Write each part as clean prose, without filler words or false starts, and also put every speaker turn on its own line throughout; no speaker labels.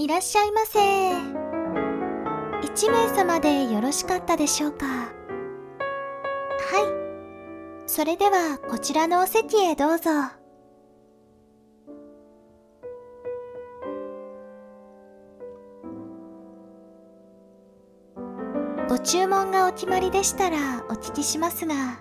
いらっしゃいませ。1名様でよろしかったでしょうか？はい。それではこちらのお席へどうぞ。ご注文がお決まりでしたらお聞きしますが、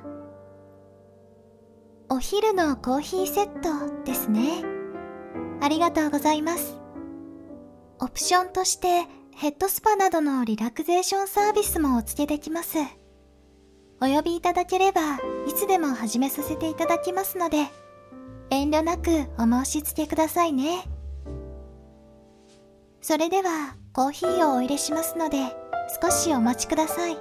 お昼のコーヒーセットですね。ありがとうございます。オプションとしてヘッドスパなどのリラクゼーションサービスもお付けできます。お呼びいただければいつでも始めさせていただきますので、遠慮なくお申し付けくださいね。それではコーヒーをお入れしますので少しお待ちください。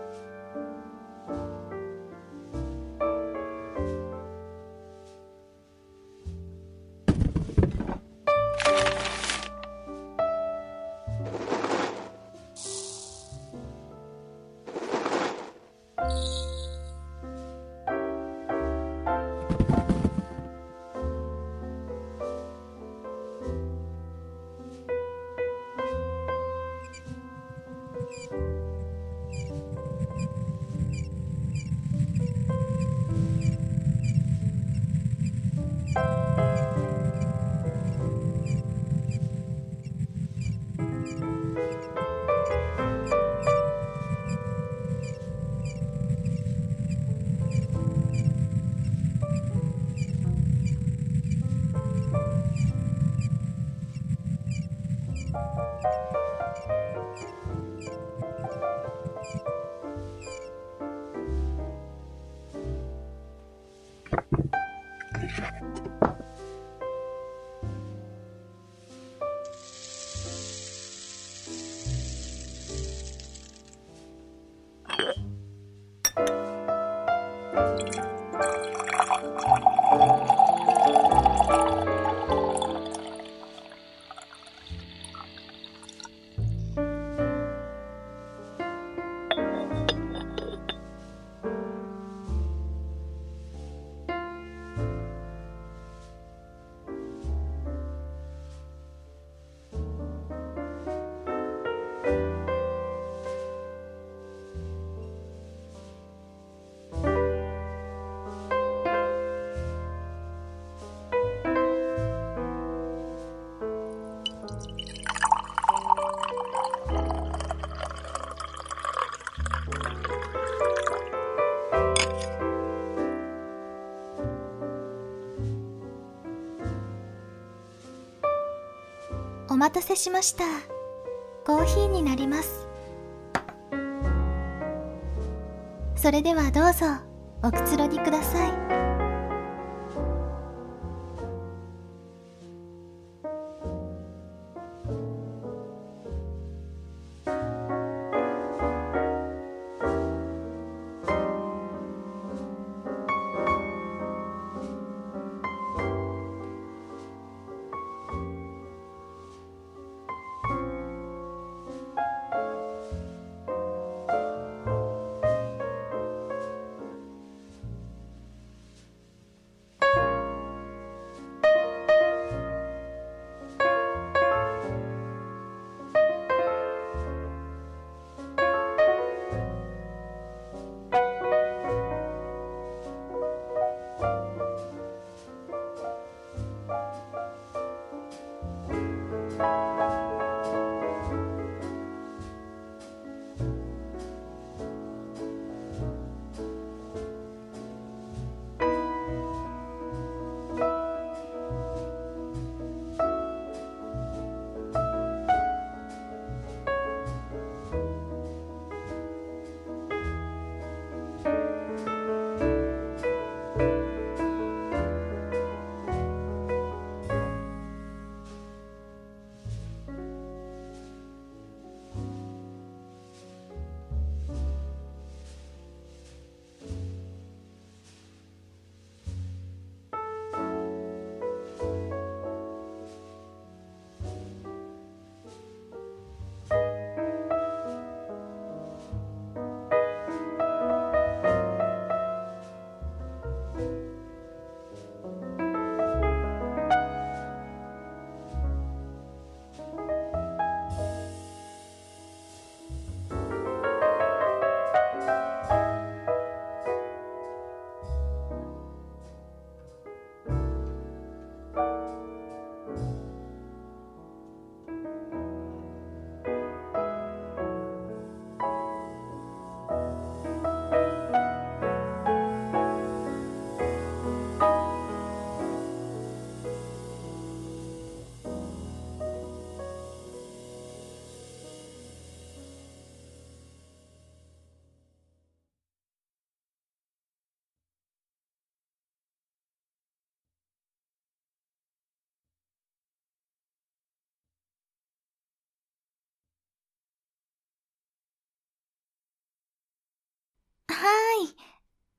お待たせしました。コーヒーになります。それではどうぞおくつろぎください。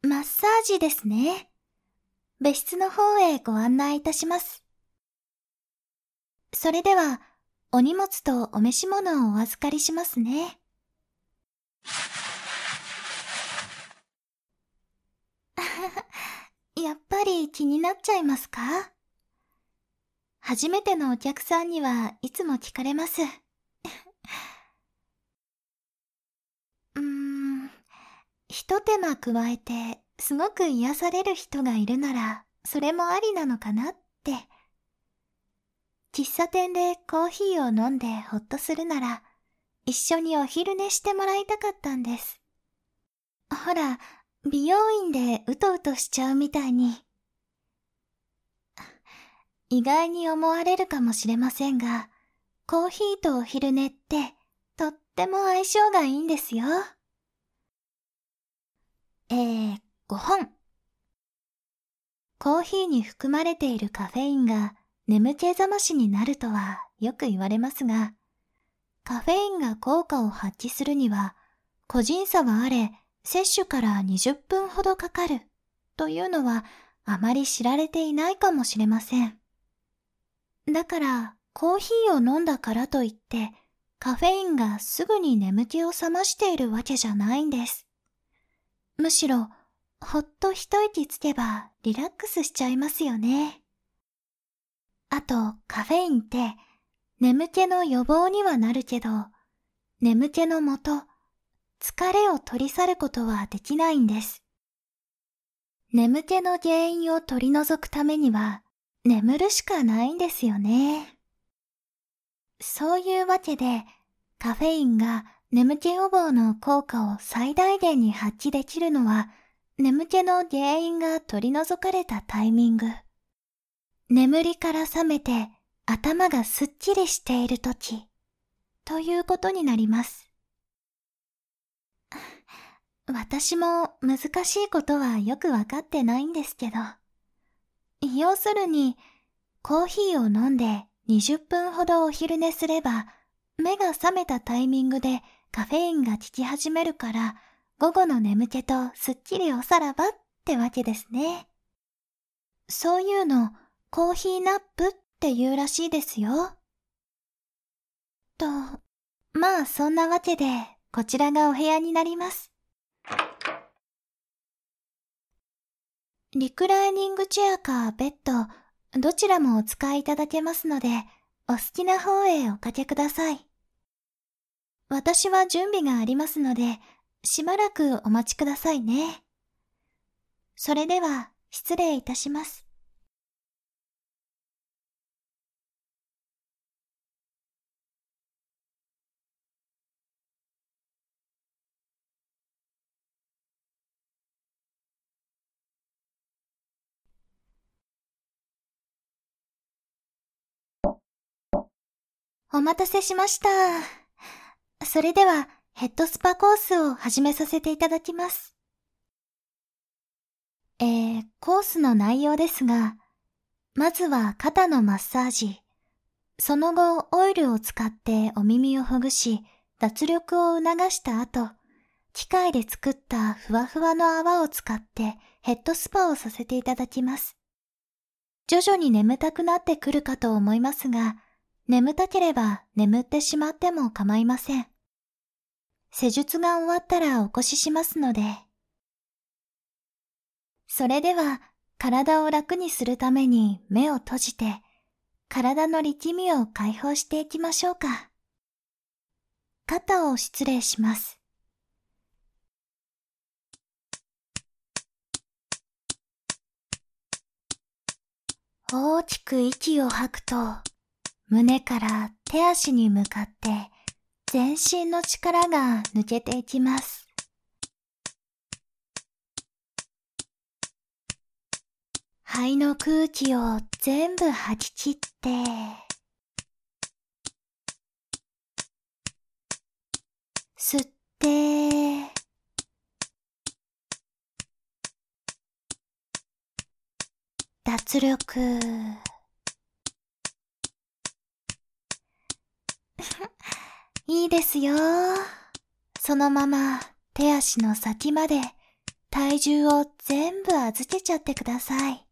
マッサージですね。別室の方へご案内いたします。それでは、お荷物とお召し物をお預かりしますね。やっぱり気になっちゃいますか？初めてのお客さんにはいつも聞かれます。ひと手間加えてすごく癒される人がいるなら、それもありなのかなって。喫茶店でコーヒーを飲んでほっとするなら、一緒にお昼寝してもらいたかったんです。ほら、美容院でうとうとしちゃうみたいに。意外に思われるかもしれませんが、コーヒーとお昼寝ってとっても相性がいいんですよ。5本。コーヒーに含まれているカフェインが眠気覚ましになるとはよく言われますが、カフェインが効果を発揮するには個人差はあれ、摂取から20分ほどかかるというのはあまり知られていないかもしれません。だからコーヒーを飲んだからといってカフェインがすぐに眠気を覚ましているわけじゃないんです。むしろほっと一息つけばリラックスしちゃいますよね。あとカフェインって眠気の予防にはなるけど、眠気のもと、疲れを取り去ることはできないんです。眠気の原因を取り除くためには眠るしかないんですよね。そういうわけでカフェインが眠気予防の効果を最大限に発揮できるのは眠気の原因が取り除かれたタイミング。眠りから覚めて頭がすっきりしているときということになります。私も難しいことはよくわかってないんですけど。要するに、コーヒーを飲んで20分ほどお昼寝すれば、目が覚めたタイミングでカフェインが効き始めるから、午後の眠気とすっきりおさらばってわけですね。そういうの、コーヒーナップって言うらしいですよ。まあそんなわけで、こちらがお部屋になります。リクライニングチェアかベッド、どちらもお使いいただけますので、お好きな方へおかけください。私は準備がありますので、しばらくお待ちくださいね。それでは、失礼いたします。お待たせしました。それでは、ヘッドスパコースを始めさせていただきます。コースの内容ですが、まずは肩のマッサージ、その後オイルを使ってお耳をほぐし、脱力を促した後、機械で作ったふわふわの泡を使ってヘッドスパをさせていただきます。徐々に眠たくなってくるかと思いますが、眠たければ眠ってしまっても構いません。施術が終わったらお越ししますので。それでは、体を楽にするために目を閉じて、体の力みを解放していきましょうか。肩を失礼します。大きく息を吐くと、胸から手足に向かって全身の力が抜けていきます。肺の空気を全部吐き切って、吸って、脱力。いいですよ。そのまま手足の先まで体重を全部預けちゃってください。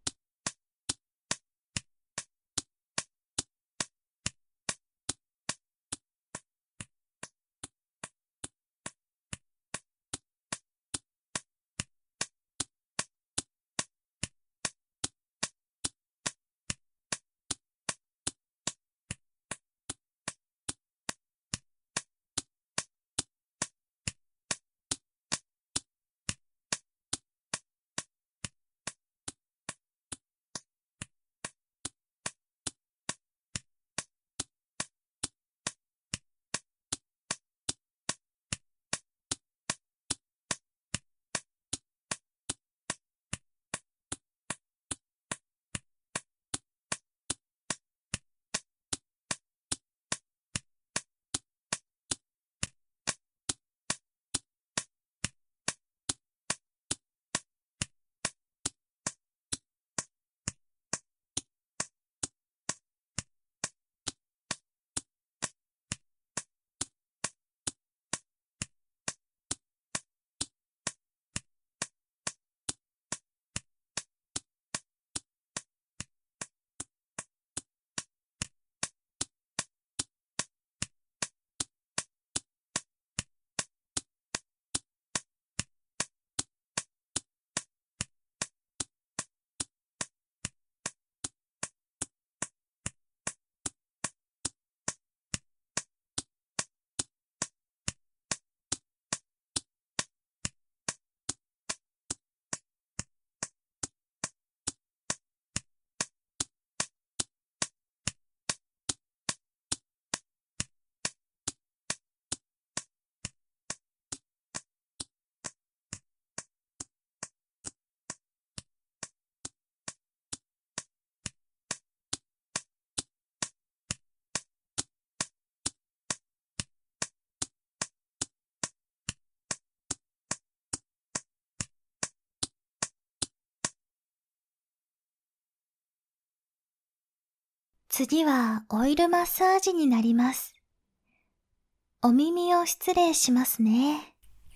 次はオイルマッサージになります。お耳を失礼しますね。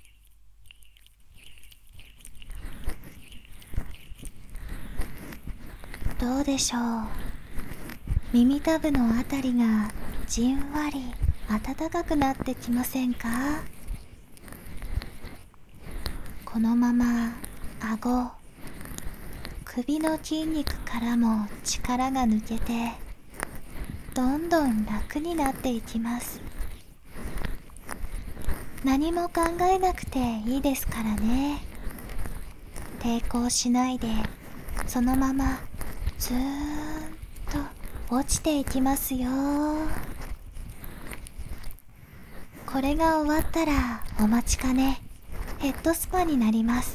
どうでしょう。耳たぶのあたりがじんわり暖かくなってきませんか？このまま顎、首の筋肉からも力が抜けて、どんどん楽になっていきます。何も考えなくていいですからね。抵抗しないで、そのままずーっと落ちていきますよ。これが終わったらお待ちかね、ヘッドスパになります。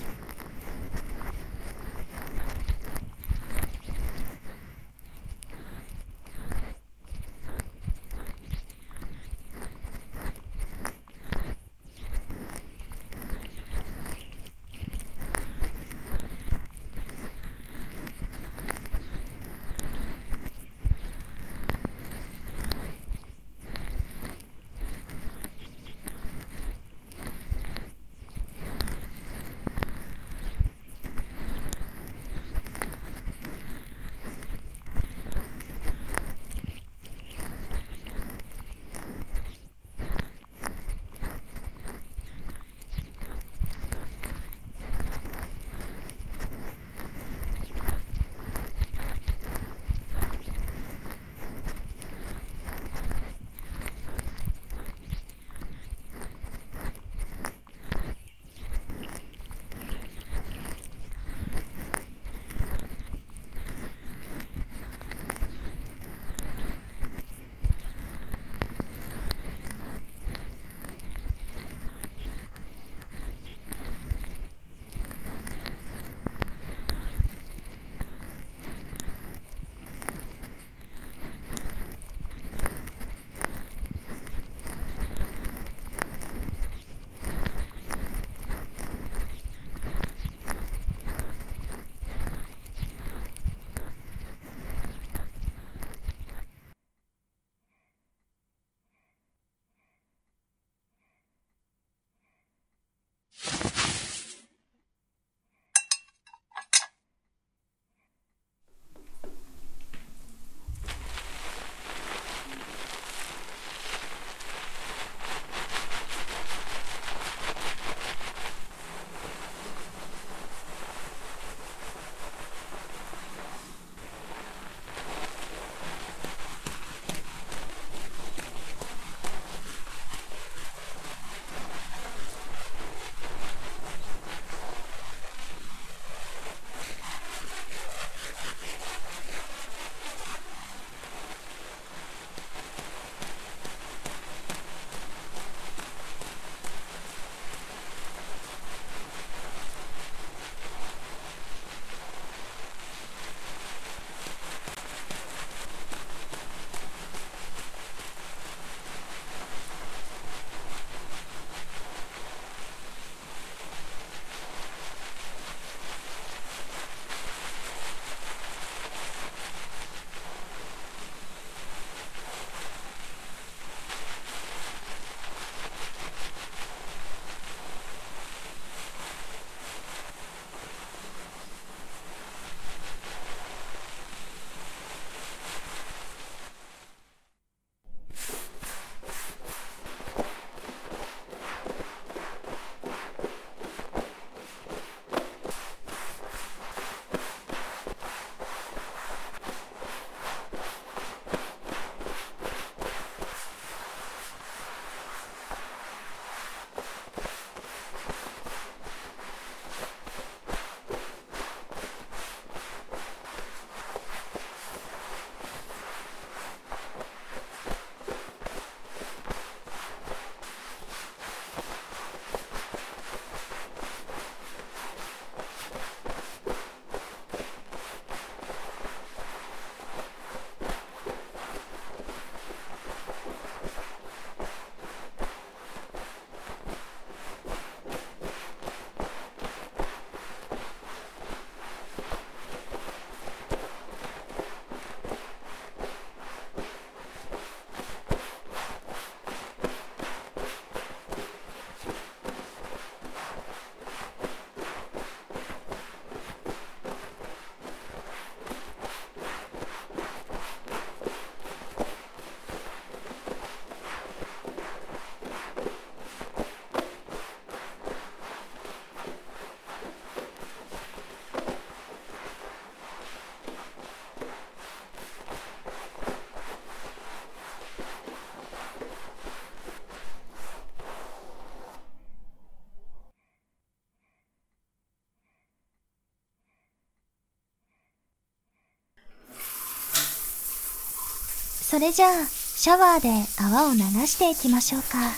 それじゃあ、シャワーで泡を流していきましょうか。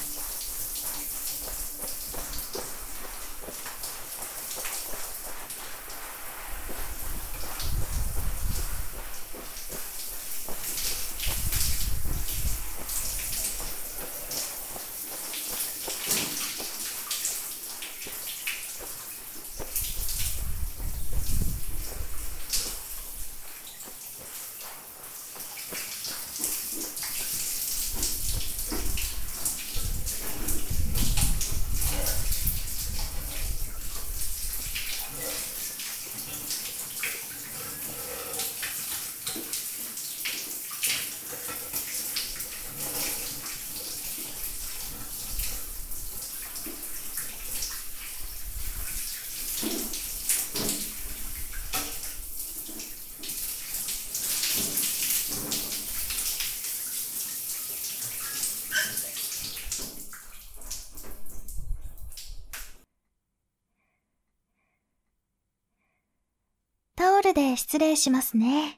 タオルで失礼しますね。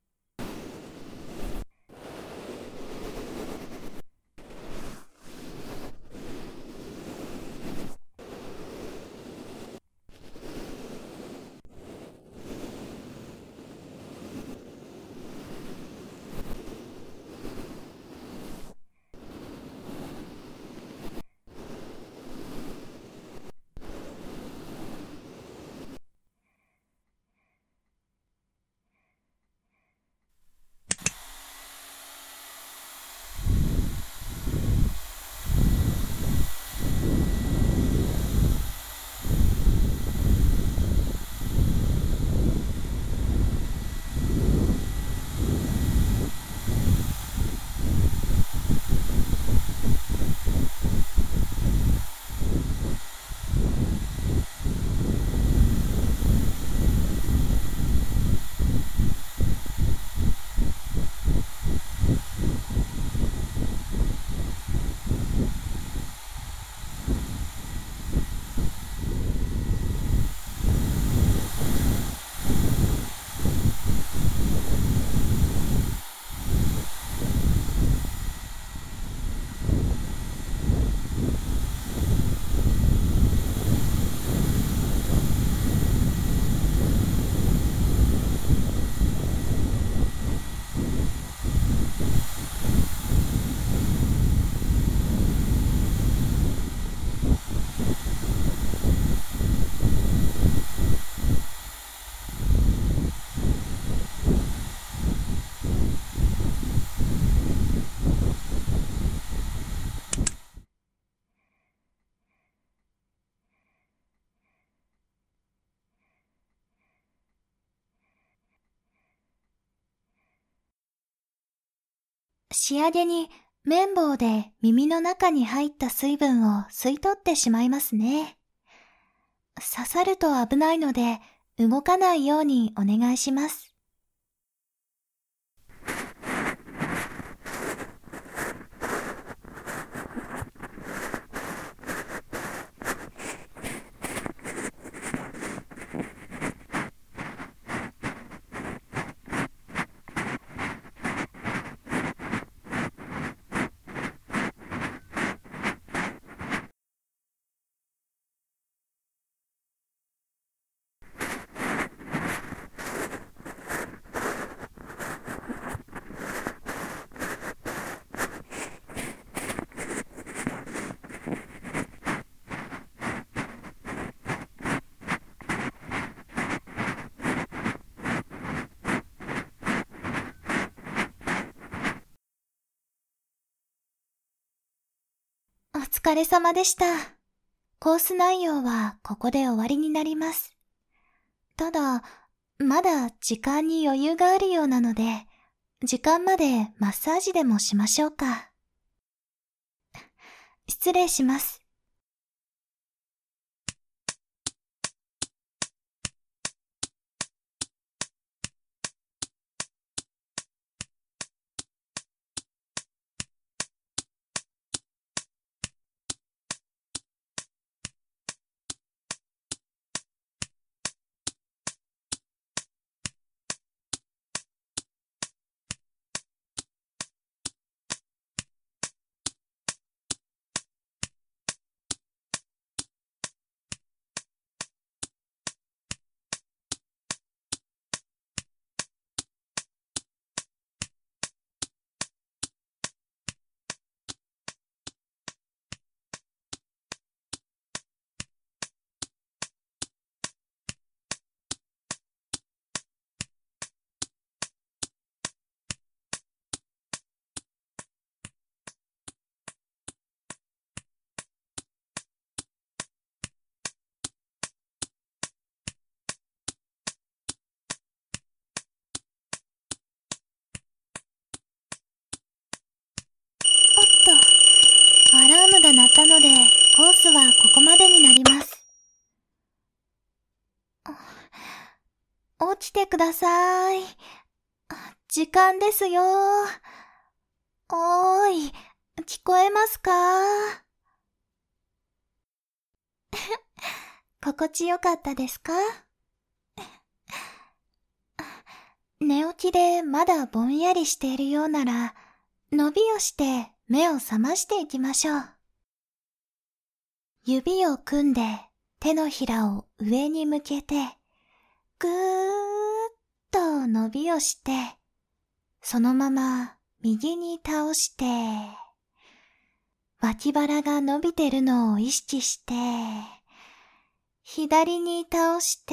仕上げに綿棒で耳の中に入った水分を吸い取ってしまいますね。刺さると危ないので動かないようにお願いします。お疲れ様でした。コース内容はここで終わりになります。ただ、まだ時間に余裕があるようなので、時間までマッサージでもしましょうか。失礼します。 てください。時間ですよ。おーい、聞こえますか？心地よかったですか？寝起きでまだぼんやりしているようなら、伸びをして目を覚ましていきましょう。指を組んで手のひらを上に向けて、ぐーっと伸びをして、そのまま右に倒して、脇腹が伸びてるのを意識して、左に倒して、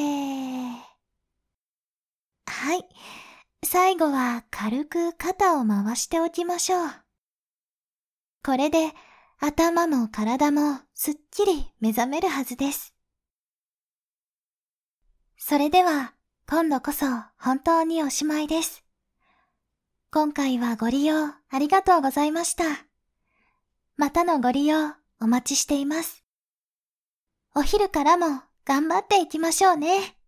はい。最後は軽く肩を回しておきましょう。これで頭も体もすっきり目覚めるはずです。それでは今度こそ本当におしまいです。今回はご利用ありがとうございました。またのご利用お待ちしています。お昼からも頑張っていきましょうね。